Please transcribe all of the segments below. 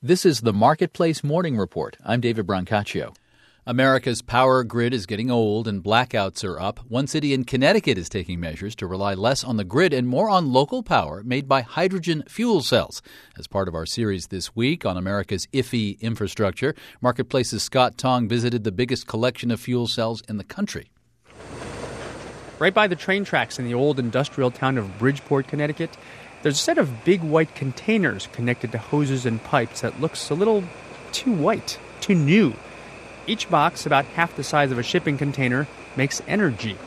This is the Marketplace Morning Report. I'm David Brancaccio. America's power grid is getting old and blackouts are up. One city in Connecticut is taking measures to rely less on the grid and more on local power made by hydrogen fuel cells. As part of our series this week on America's iffy infrastructure, Marketplace's Scott Tong visited the biggest collection of fuel cells in the country. Right by the train tracks in the old industrial town of Bridgeport, Connecticut, there's a set of big white containers connected to hoses and pipes that looks a little too white, too new. Each box, about half the size of a shipping container, makes energy.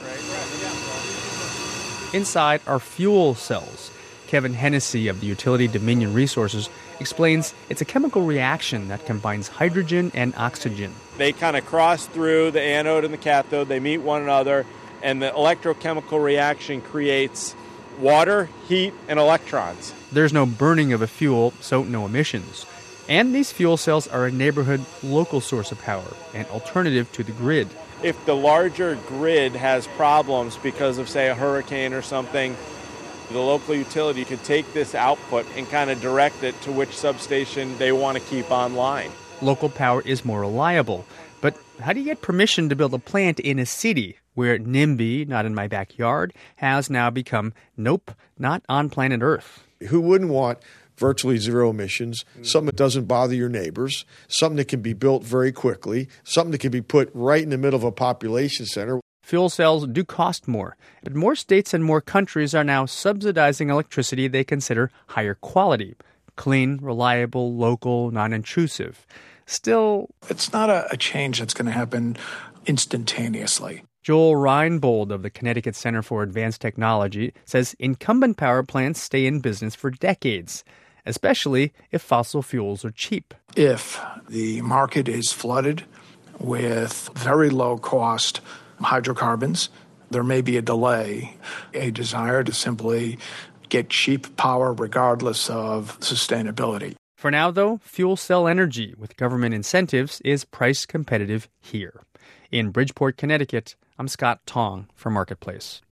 Inside are fuel cells. Kevin Hennessy of the utility Dominion Resources explains it's a chemical reaction that combines hydrogen and oxygen. They kind of cross through the anode and the cathode, they meet one another, and the electrochemical reaction creates water, heat, and electrons. There's no burning of a fuel, so no emissions. And these fuel cells are a neighborhood local source of power, an alternative to the grid. If the larger grid has problems because of, say, a hurricane or something, the local utility could take this output and kind of direct it to which substation they want to keep online. Local power is more reliable. But how do you get permission to build a plant in a city where NIMBY, not in my backyard, has now become, nope, not on planet Earth? Who wouldn't want virtually zero emissions, something that doesn't bother your neighbors, something that can be built very quickly, something that can be put right in the middle of a population center? Fuel cells do cost more, but more states and more countries are now subsidizing electricity they consider higher quality, clean, reliable, local, non-intrusive. Still, it's not a change that's going to happen instantaneously. Joel Reinbold of the Connecticut Center for Advanced Technology says incumbent power plants stay in business for decades, especially if fossil fuels are cheap. If the market is flooded with very low-cost hydrocarbons, there may be a delay, a desire to simply get cheap power regardless of sustainability. For now, though, fuel cell energy with government incentives is price competitive here. In Bridgeport, Connecticut, I'm Scott Tong for Marketplace.